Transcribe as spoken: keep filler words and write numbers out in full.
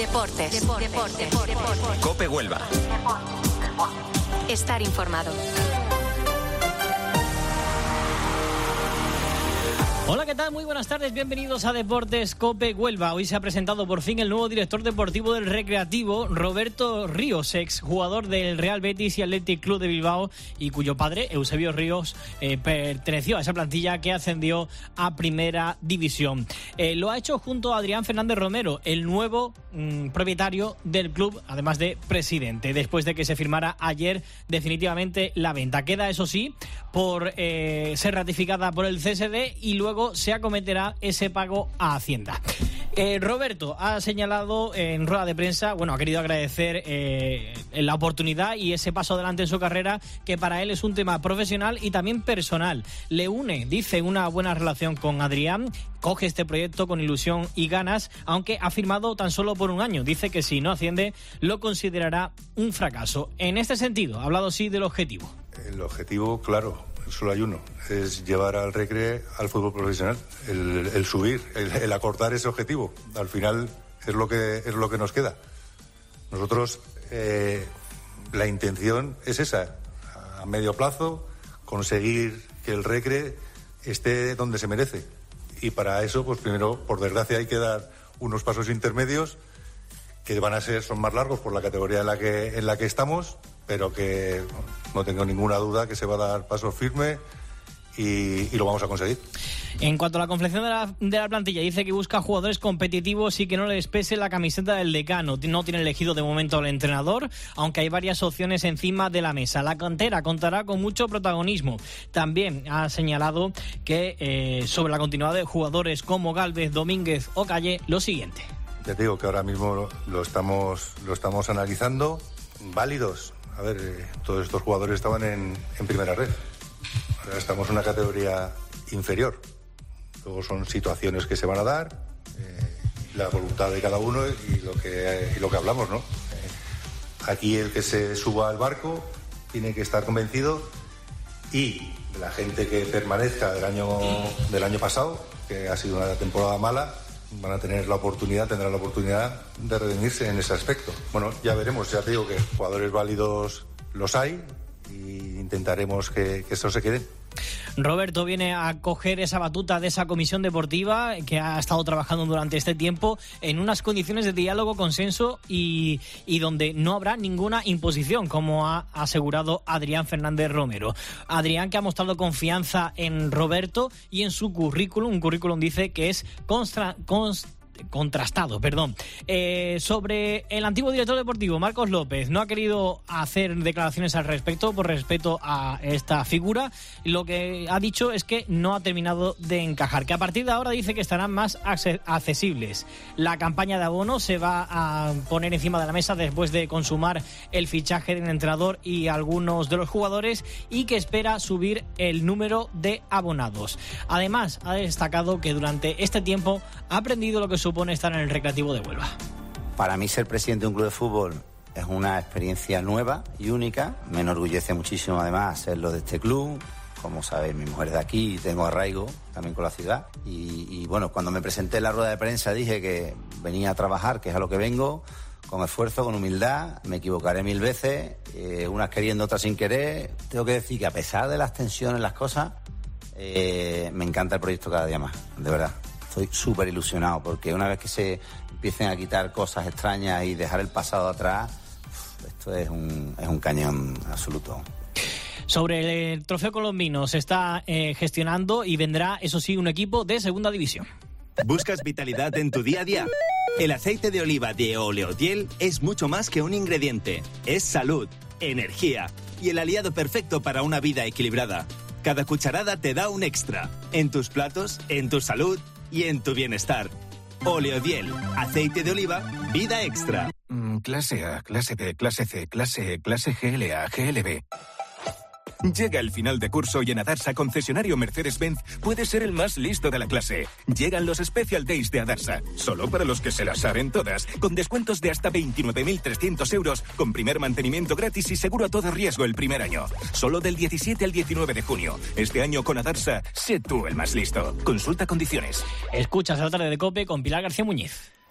Deportes. Deportes. Deportes. Deportes. COPE Huelva. Estar informado. Hola, ¿qué tal? Muy buenas tardes, bienvenidos a Deportes COPE Huelva. Hoy se ha presentado por fin el nuevo director deportivo del Recreativo, Roberto Ríos, ex jugador del Real Betis y Athletic Club de Bilbao, y cuyo padre, Eusebio Ríos, eh, perteneció a esa plantilla que ascendió a Primera División. Eh, lo ha hecho junto a Adrián Fernández Romero, el nuevo mmm, propietario del club, además de presidente, después de que se firmara ayer definitivamente la venta. Queda, eso sí, por eh, ser ratificada por el C S D y luego se acometerá ese pago a Hacienda. Eh, Roberto ha señalado en rueda de prensa, bueno, ha querido agradecer eh, la oportunidad y ese paso adelante en su carrera, que para él es un tema profesional y también personal. Le une, dice, una buena relación con Adrián, coge este proyecto con ilusión y ganas, aunque ha firmado tan solo por un año. Dice que si no asciende, lo considerará un fracaso. En este sentido, ha hablado sí del objetivo. El objetivo, claro, solo hay uno, es llevar al Recre al fútbol profesional, el, el subir, el, el acortar ese objetivo. Al final es lo que es lo que nos queda. Nosotros, eh, la intención es esa, a medio plazo, conseguir que el Recre esté donde se merece. Y para eso, pues primero, por desgracia, hay que dar unos pasos intermedios que van a ser, son más largos por la categoría en la que, en la que estamos, pero que no tengo ninguna duda que se va a dar paso firme y, y lo vamos a conseguir. En cuanto a la confección de la, de la plantilla, dice que busca jugadores competitivos y que no les pese la camiseta del decano. No tiene elegido de momento al entrenador, aunque hay varias opciones encima de la mesa. La cantera contará con mucho protagonismo. También ha señalado que eh, sobre la continuidad de jugadores como Gálvez, Domínguez o Calle, lo siguiente. Ya te digo que ahora mismo lo, lo estamos lo estamos analizando. Válidos. A ver, eh, todos estos jugadores estaban en, en primera red. Ahora estamos en una categoría inferior. Luego son situaciones que se van a dar, eh, la voluntad de cada uno y lo que, eh, y lo que hablamos, ¿no? Eh, aquí el que se suba al barco tiene que estar convencido, y la gente que permanezca del año, del año pasado, que ha sido una temporada mala, van a tener la oportunidad, tendrán la oportunidad de redimirse en ese aspecto. Bueno, ya veremos, ya te digo que jugadores válidos los hay y intentaremos que, que eso se queden. Roberto viene a coger esa batuta de esa comisión deportiva que ha estado trabajando durante este tiempo en unas condiciones de diálogo, consenso y, y donde no habrá ninguna imposición, como ha asegurado Adrián Fernández Romero. Adrián, que ha mostrado confianza en Roberto y en su currículum, un currículum dice que es constra, const, contrastado, perdón. Eh, sobre el antiguo director deportivo, Marcos López, no ha querido hacer declaraciones al respecto por respeto a esta figura. Lo que ha dicho es que no ha terminado de encajar, que a partir de ahora dice que estarán más accesibles. La campaña de abono se va a poner encima de la mesa después de consumar el fichaje del entrenador y algunos de los jugadores, y que espera subir el número de abonados. Además, ha destacado que durante este tiempo ha aprendido lo que supone estar en el Recreativo de Huelva. Para mí, ser presidente de un club de fútbol es una experiencia nueva y única. Me enorgullece muchísimo, además, serlo de este club. Como sabéis, mi mujer es de aquí y tengo arraigo también con la ciudad. Y, y bueno, cuando me presenté en la rueda de prensa dije que venía a trabajar, que es a lo que vengo, con esfuerzo, con humildad. Me equivocaré mil veces, eh, unas queriendo, otras sin querer. Tengo que decir que a pesar de las tensiones, las cosas, eh, me encanta el proyecto cada día más, de verdad. Estoy súper ilusionado, porque una vez que se empiecen a quitar cosas extrañas y dejar el pasado atrás, esto es un, es un cañón absoluto. Sobre el trofeo colombino se está eh, gestionando y vendrá, eso sí, un equipo de segunda división. ¿Buscas vitalidad en tu día a día? El aceite de oliva de Oleodiel es mucho más que un ingrediente. Es salud, energía y el aliado perfecto para una vida equilibrada. Cada cucharada te da un extra. En tus platos, en tu salud y en tu bienestar. Oleodiel, aceite de oliva, vida extra. Mm, clase A, clase B, clase C, clase E, clase G L A, G L B. Llega el final de curso y en Adarsa, concesionario Mercedes-Benz, puedes ser el más listo de la clase. Llegan los Special Days de Adarsa, solo para los que se las saben todas, con descuentos de hasta veintinueve mil trescientos euros, con primer mantenimiento gratis y seguro a todo riesgo el primer año. Solo del diecisiete al diecinueve de junio. Este año con Adarsa, sé tú el más listo. Consulta condiciones. Escuchas la tarde de COPE con Pilar García Muñiz.